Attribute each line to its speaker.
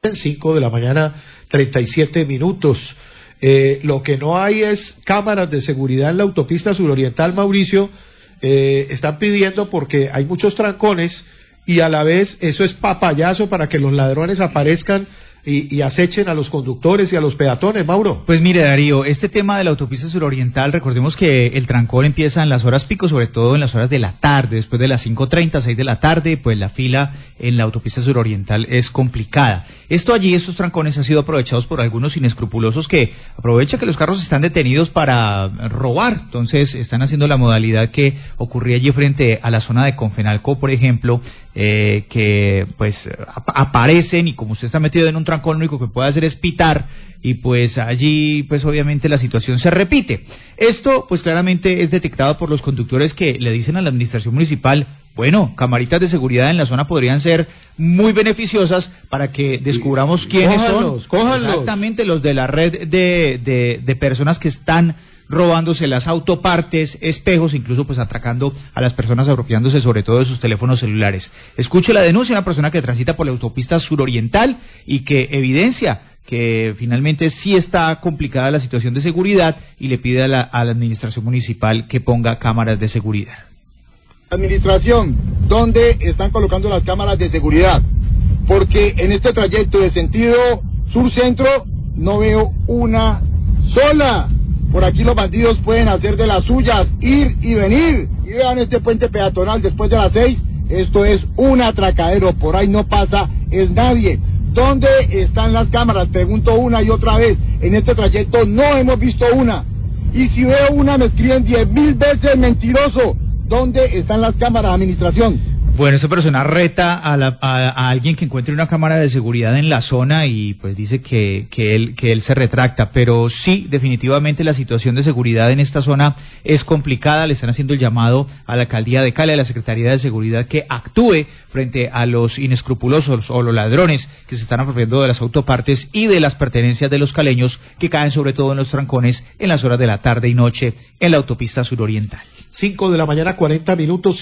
Speaker 1: 5 de la mañana, 37 minutos. Lo que no hay es cámaras de seguridad en la autopista suroriental, Mauricio. Están pidiendo porque hay muchos trancones y a la vez eso es papayazo para que los ladrones aparezcan y acechen a los conductores y a los peatones, Mauro.
Speaker 2: Pues mire, Darío, este tema de la autopista suroriental, recordemos que el trancón empieza en las horas pico, sobre todo en las horas de la tarde, después de las 5:30, 6 de la tarde, pues la fila en la autopista suroriental es complicada. Estos trancones han sido aprovechados por algunos inescrupulosos que aprovechan que los carros están detenidos para robar, entonces están haciendo la modalidad que ocurría allí frente a la zona de Confenalco, por ejemplo, que pues aparecen y como usted está metido en un trancón, lo único que puede hacer es pitar y pues allí pues obviamente la situación se repite. Esto pues claramente es detectado por los conductores que le dicen a la administración municipal: bueno, camaritas de seguridad en la zona podrían ser muy beneficiosas para que descubramos quiénes son.
Speaker 1: Cójanlos.
Speaker 2: Exactamente, los de la red de personas que están robándose las autopartes, espejos, incluso pues atracando a las personas, apropiándose sobre todo de sus teléfonos celulares. Escuche la denuncia de una persona que transita por la autopista suroriental y que evidencia que finalmente sí está complicada la situación de seguridad y le pide a la administración municipal que ponga cámaras de seguridad.
Speaker 3: Administración, ¿dónde están colocando las cámaras de seguridad? Porque en este trayecto de sentido sur-centro no veo una sola. Por aquí los bandidos pueden hacer de las suyas, ir y venir. Y vean este puente peatonal después de las 6. Esto es un atracadero, por ahí no pasa es nadie. ¿Dónde están las cámaras? Pregunto una y otra vez. En este trayecto no hemos visto una. Y si veo una me escriben 10.000 veces mentiroso. ¿Dónde están las cámaras, administración?
Speaker 2: Bueno, esta persona reta a alguien que encuentre una cámara de seguridad en la zona y pues dice que él se retracta, pero sí, definitivamente la situación de seguridad en esta zona es complicada. Le están haciendo el llamado a la alcaldía de Cali, a la Secretaría de Seguridad, que actúe frente a los inescrupulosos o los ladrones que se están apropiando de las autopartes y de las pertenencias de los caleños que caen sobre todo en los trancones en las horas de la tarde y noche en la autopista suroriental.
Speaker 1: 5 de la mañana, 40 minutos.